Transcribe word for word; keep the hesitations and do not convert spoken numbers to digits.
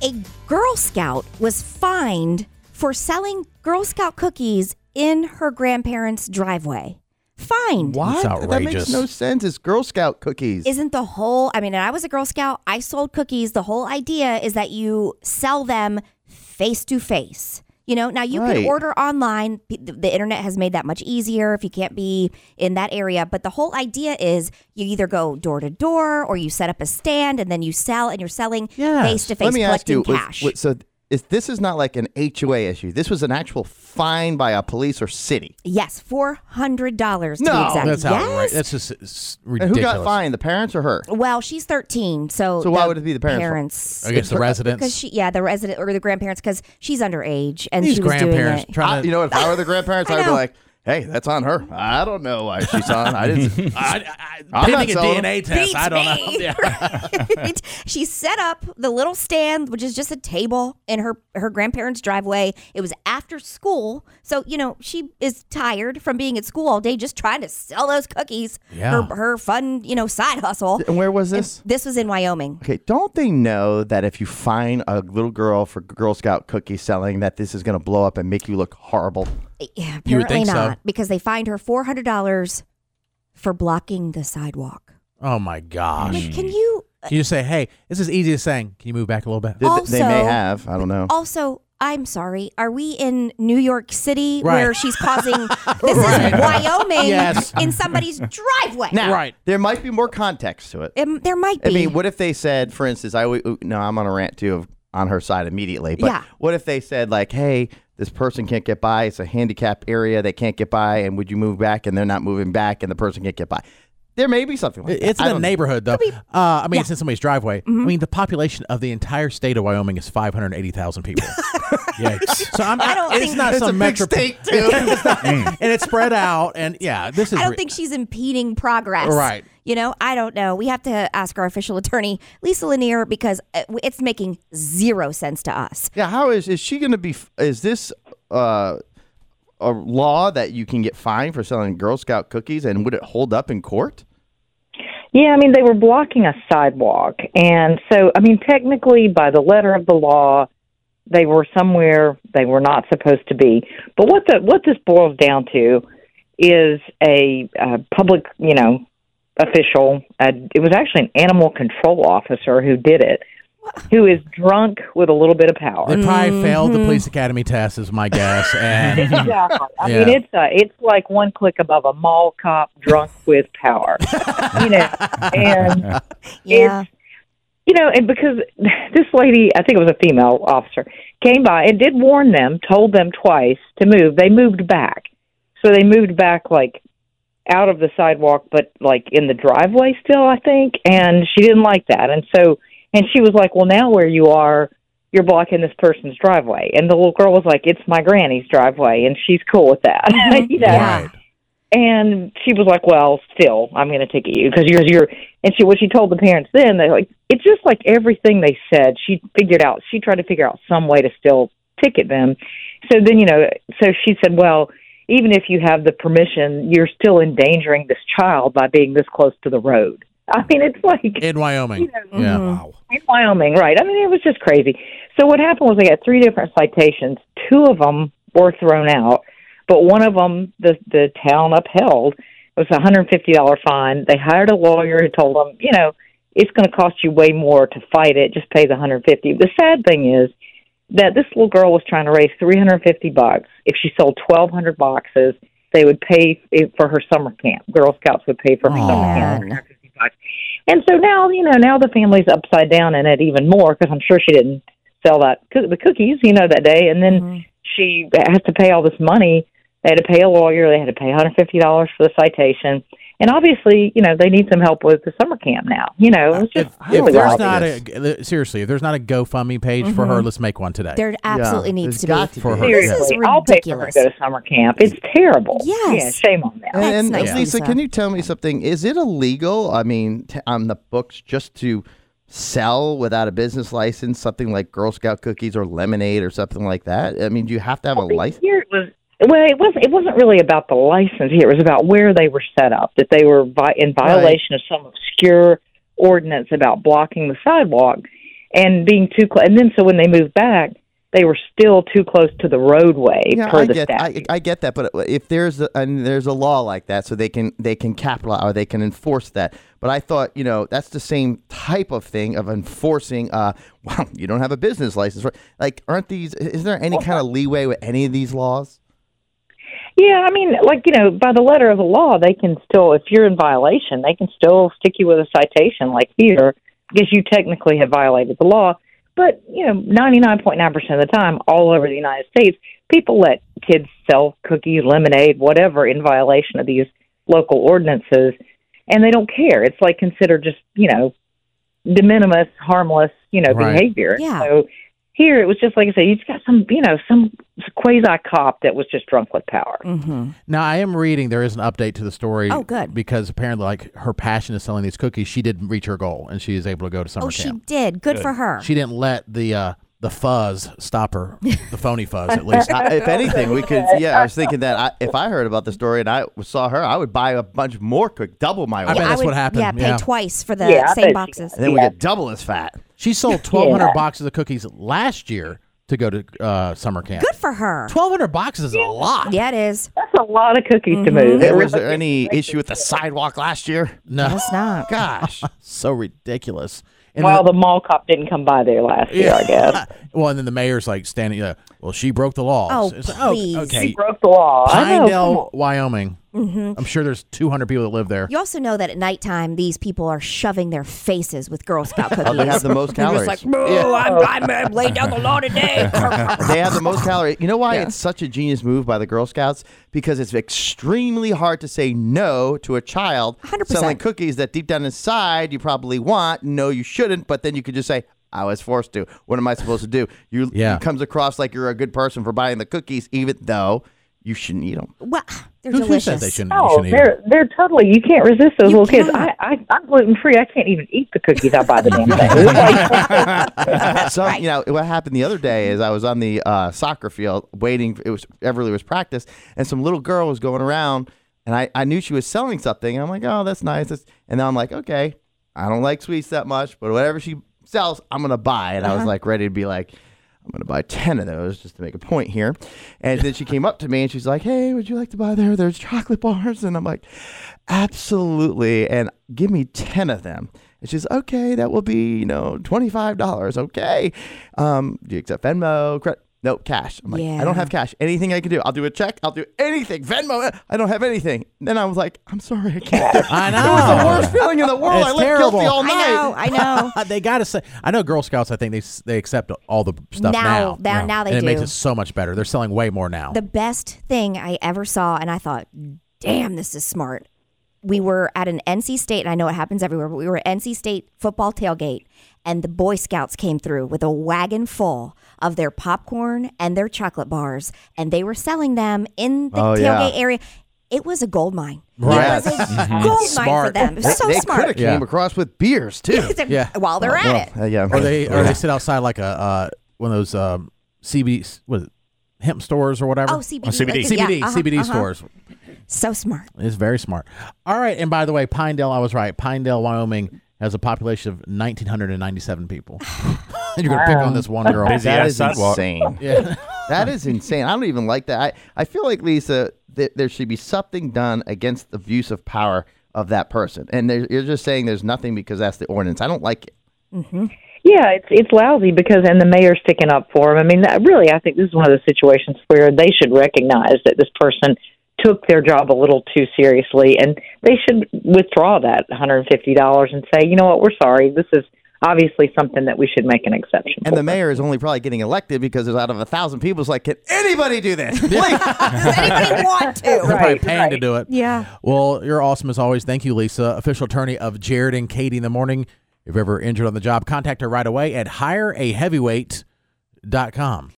A Girl Scout was fined for selling Girl Scout cookies in her grandparents' driveway. Fined. What? That's That makes no sense. It's Girl Scout cookies. Isn't the whole, I mean, I was a Girl Scout. I sold cookies. The whole idea is that you sell them face to face. You know, now you Right. can order online. The, the internet has made that much easier if you can't be in that area. But the whole idea is you either go door to door or you set up a stand and then you sell and you're selling Yes. face to Let face me ask collecting you, was- cash. was- so is, this is not like an H O A issue. This was an actual fine by a police or city. Yes, four hundred dollars to No, be exact. That's yes. outrageous. That's just it's And ridiculous. who got fined, the parents or her? Well, she's thirteen, so So why the would it be the parents' fault? Parents, I guess the residents. because she, yeah, the resident or the grandparents, because she's underage and These she was doing grandparents it. trying I, to. you know, if I were the grandparents, I I'd be know. like, hey, that's on her. I don't know why she's on. I didn't. I, I, I'm not pending a selling D N A test. Beats I don't me. know. Yeah. Right? She set up the little stand, which is just a table in her her grandparents' driveway. It was after school, so you know she is tired from being at school all day, just trying to sell those cookies. Yeah. Her her fun, you know, side hustle. And where was this? And this was in Wyoming. Okay, don't they know that if you fine a little girl for Girl Scout cookie selling, that this is going to blow up and make you look horrible? Yeah, You would apparently think so. not, because they fined her four hundred dollars for blocking the sidewalk. Oh my gosh. Like, can you Can you just say, hey, this is easy as saying, can you move back a little bit? Did- they may Also- have. I don't know. also? I'm sorry. Are we in New York City Right. where she's causing? This Right. is Wyoming Yes. in somebody's driveway. Now, Right. there might be more context to it. Um, there might be. I mean, what if they said, for instance, I always- no, I'm on a rant too of, on her side immediately. But Yeah. what if they said like, hey, this person can't get by. It's a handicap area. They can't get by. And would you move back? And they're not moving back. And the person can't get by. There may be something like that. It's in I the don't know. neighborhood, though. Uh, I mean, yeah. it's in somebody's driveway. I mean, the population of the entire state of Wyoming is five hundred eighty thousand people. Yikes. So I'm, I don't it's think- not It's some a big metro state, too. and it's spread out. And yeah, this is. I don't re- think she's impeding progress. Right. You know, I don't know. We have to ask our official attorney, Lisa Lanier, because uh, it's making zero sense to us. Yeah, how is is she going to be? Is this uh, a law that you can get fined for selling Girl Scout cookies, and would it hold up in court? Yeah, I mean, they were blocking a sidewalk. And so, I mean, technically, by the letter of the law, they were somewhere they were not supposed to be. But what the what this boils down to is a uh, public, you know, official. Uh, it was actually an animal control officer who did it, who is drunk with a little bit of power. They probably failed the police academy test, is my guess. And Exactly. I Yeah. mean, it's uh, it's like one click above a mall cop drunk with power, you know. And Yeah. it's, you know, and because this lady, I think it was a female officer, came by and did warn them, told them twice to move. They moved back, so they moved back like out of the sidewalk, but like in the driveway still, I think. And she didn't like that, and so and she was like, "Well, now where you are, you're blocking this person's driveway." And the little girl was like, "It's my granny's driveway," and she's cool with that. you know? Yeah. And she was like, "Well, still, I'm going to ticket you because you're you're." And she, what she told the parents then, they like, it's just like everything they said. She figured out. She tried to figure out some way to still ticket them. So then, you know, so she said, "Well, even if you have the permission, you're still endangering this child by being this close to the road." I mean, it's like in Wyoming. You know, yeah. Mhm. in Wyoming, right? I mean, it was just crazy. So what happened was they got three different citations. Two of them were thrown out, but one of them, the the town upheld. It was a one hundred fifty dollars fine. They hired a lawyer who told them, you know, it's going to cost you way more to fight it. Just pay the one hundred fifty. The sad thing is that this little girl was trying to raise three hundred fifty bucks. If she sold twelve hundred boxes, they would pay for her summer camp. Girl Scouts would pay for her Aw. summer camp. one hundred fifty bucks. And so now, you know, now the family's upside down in it even more because I'm sure she didn't sell that the cookies, you know, that day. And then Mm-hmm. she has to pay all this money. They had to pay a lawyer. They had to pay one hundred fifty dollars for the citation. And obviously, you know, they need some help with the summer camp now. You know, it's just If, really if there's wild. not a seriously, if there's not a GoFundMe page for her, let's make one today. There absolutely Yeah, needs there's to got be. to For be. her. This is Seriously, I'll pay for her ridiculous. to go to summer camp. It's terrible. Yes. Yeah, shame on them. And, That's and nice, Lisa, Lisa. can you tell me something? Is it illegal? I mean, t- on the books, just to sell without a business license something like Girl Scout cookies or lemonade or something like that? I mean, do you have to have a license? Here it was. Well, it wasn't. It wasn't really about the license here. It was about where they were set up. That they were vi- in violation of some obscure ordinance about blocking the sidewalk. and being too close. And then so when they moved back, they were still too close to the roadway Yeah, per I the get, I, statute. I get that, but if there's a, and there's a law like that, so they can they can capitalize or they can enforce that. But I thought, you know, that's the same type of thing of enforcing. Uh, well, you don't have a business license, right? Like, aren't these? Is there any kind of leeway with any of these laws? Yeah, I mean, like, you know, by the letter of the law, they can still, if you're in violation, they can still stick you with a citation like here because you technically have violated the law. But, you know, ninety-nine point nine percent of the time, all over the United States, people let kids sell cookies, lemonade, whatever, in violation of these local ordinances, and they don't care. It's like considered just, you know, de minimis, harmless, you know, Right. behavior. Yeah. So here it was just like I said, you just got some, you know, some quasi cop that was just drunk with power. Mm-hmm. Now, I am reading there is an update to the story. Oh, good. Because apparently, like, her passion is selling these cookies. She did reach her goal, and she is able to go to summer Oh, she camp. did. Good, for her. She didn't let the uh, the fuzz stop her, the phony fuzz, at least. I, if anything, we could. Yeah, I was thinking that I, if I heard about the story and I saw her, I would buy a bunch more cook, double my I order, bet I that's would, what happened. Yeah, pay Yeah. twice for the Yeah, I bet same she boxes. and then we Yeah. get double as fat. She sold twelve hundred Yeah. boxes of cookies last year to go to uh, summer camp. Good for her. twelve hundred boxes is a lot. Yeah, it is. That's a lot of cookies to move. And It was really there is. any issue with the sidewalk last year? No, It's not. Gosh. so ridiculous. And Well, the- the mall cop didn't come by there last year, I guess. well, and then the mayor's like standing. Uh, well, she broke the law. Oh, It's like, please. okay. He broke the law. I know. come Pinedale, on. Wyoming. Mm-hmm. I'm sure there's two hundred people that live there. You also know that at nighttime, these people are shoving their faces with Girl Scout cookies. Oh, they have the most They're calories. just like, "Boo, I'm, I'm, I'm laying down the law today." They have the most calories. You know why Yeah. it's such a genius move by the Girl Scouts? Because it's extremely hard to say no to a child one hundred percent. selling cookies that deep down inside you probably want. No, you shouldn't. But then you could just say, I was forced to. What am I supposed to do? You, Yeah. It comes across like you're a good person for buying the cookies, even though you shouldn't eat them. Well, they're Who, who delicious. said they shouldn't? you No, shouldn't eat them? they're they're totally. You can't resist those You little kids. can't. I, I I'm gluten free. I can't even eat the cookies I buy the damn thing. It's like, So you know what happened the other day is I was on the uh, soccer field waiting. It was Everly was practice, and some little girl was going around, and I, I knew she was selling something. And I'm like, oh, that's nice. That's, and then I'm like, okay, I don't like sweets that much, but whatever she sells, I'm gonna buy. And I was like ready to be like, I'm gonna buy ten of those just to make a point here. And then she came up to me and she's like, hey, would you like to buy there? There's chocolate bars, and I'm like, absolutely, and give me ten of them. And she's okay, that will be, you know, twenty-five dollars. Okay. Um, do you accept Venmo? Credit? No, cash. I'm like, I don't Yeah. have cash. Anything I can do. I'll do a check. I'll do anything. Venmo. eh, I don't have anything. Then I was like, I'm sorry, I can't. I It was the know. worst feeling in the world. It's I lived terrible. guilty all I night. know, I know. they got to say. I know Girl Scouts. I think they s- they accept all the stuff Now- now. now- now they and it makes do. it so much better. They're selling way more now. The best thing I ever saw, and I thought, damn, this is smart. We were at an N C State, and I know it happens everywhere, but we were at N C State football tailgate, and the Boy Scouts came through with a wagon full of their popcorn and their chocolate bars, and they were selling them in the Oh, yeah. tailgate area. It was a gold mine. Right. It was a Mm-hmm. gold mine for Smart. them. It was They, so they could smart. have Yeah. came across with beers too. Yeah. While they're at it. Uh, yeah. or they or they sit outside like a uh, one of those um, C B D what is it, hemp stores or whatever. Oh, C B D. Oh, C B D. Yeah, C B D uh-huh, C B D uh-huh. stores. So smart. It's very smart. All right, and by the way, Pinedale, I was right. Pinedale, Wyoming has a population of one thousand nine hundred ninety-seven people. And you're gonna pick on this one girl. Busy That ass is sidewalk. insane. Yeah. That is insane. I don't even like that. I, I feel like, Lisa, that there should be something done against the abuse of power of that person. And there, you're just saying there's nothing because that's the ordinance. I don't like it. yeah, it's it's lousy because and the mayor's sticking up for him. I mean, that, really, I think this is one of those situations where they should recognize that this person took their job a little too seriously, and they should withdraw that one hundred fifty dollars and say, you know what, we're sorry. This is obviously something that we should make an exception And for. the mayor is only probably getting elected because there's out of a thousand people, it's like, can anybody do this? Please. Does anybody want to? They're probably Right, paying to right. do it. Yeah. Well, you're awesome as always. Thank you, Lisa, official attorney of Jared and Katie in the Morning. If you're ever injured on the job, contact her right away at hire a heavyweight dot com.